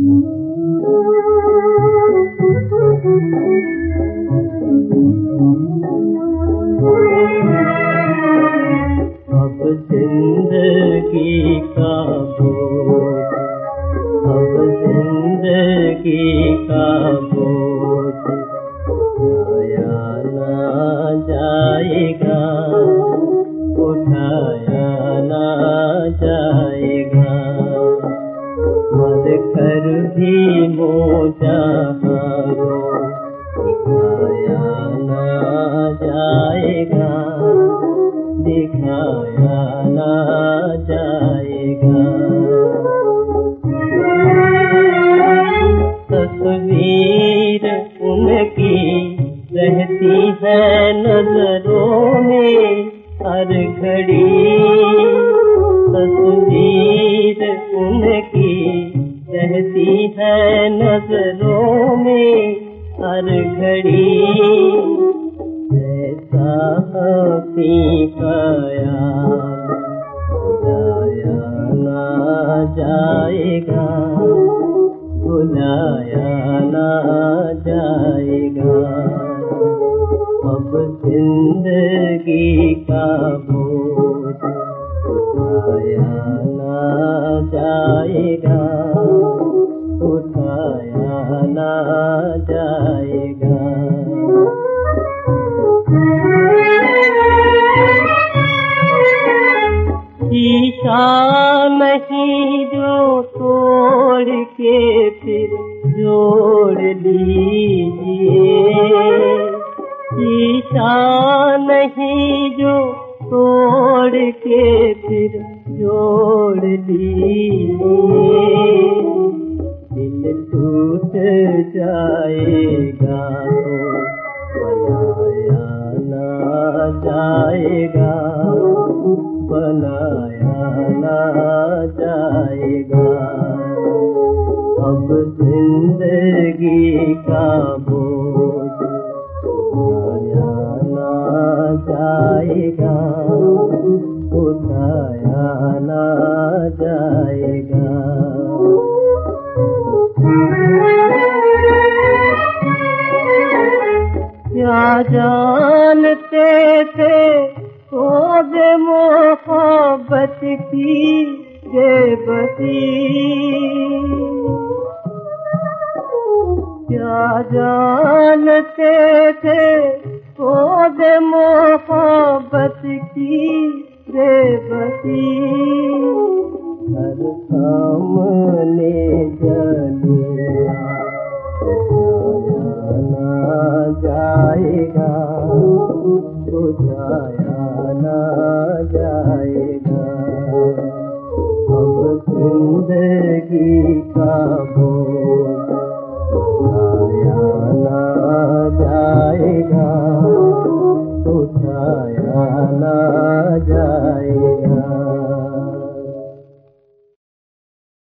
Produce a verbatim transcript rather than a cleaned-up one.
अब जिंदगी का बोझ, अब जिंदगी का बोझ उठाया ना जाएगा, उठाया ना जाएगा। मर कर भी मोजाहारो दिखाया ना जाएगा, दिखाया ना जाएगा। तस्वीर उनकी रहती है नजरों में हर घड़ी, तस्वीर उनकी रहती है नजरों में हर घड़ी। ऐसा हकीका यार भुलाया ना जाएगा, भुलाया ना जाएगा। अब जिंदगी का बोझ उठाया ना जाएगा, उठाया ना जाएगा। शीशा नहीं जो तोड़ के फिर जोड़ लीजिए, शीशा नहीं जो तोड़ के फिर जोड़ लीजिए। दिल टूट जाएगा तो बनाया ना जाएगा, बनाया ना जाएगा। अब जिंदगी का बोझ उठाया ना जाएगा, उठाया ना जाएगा। क्या जानते थे खोज मोहब्बत की बेबसी, क्या जानते थे खोज मोहब्बत की बेबसी। हर सामने जलिया बुझाया ना जाएगा, बुझाया ना जाएगा। अब जिंदगी का बोझ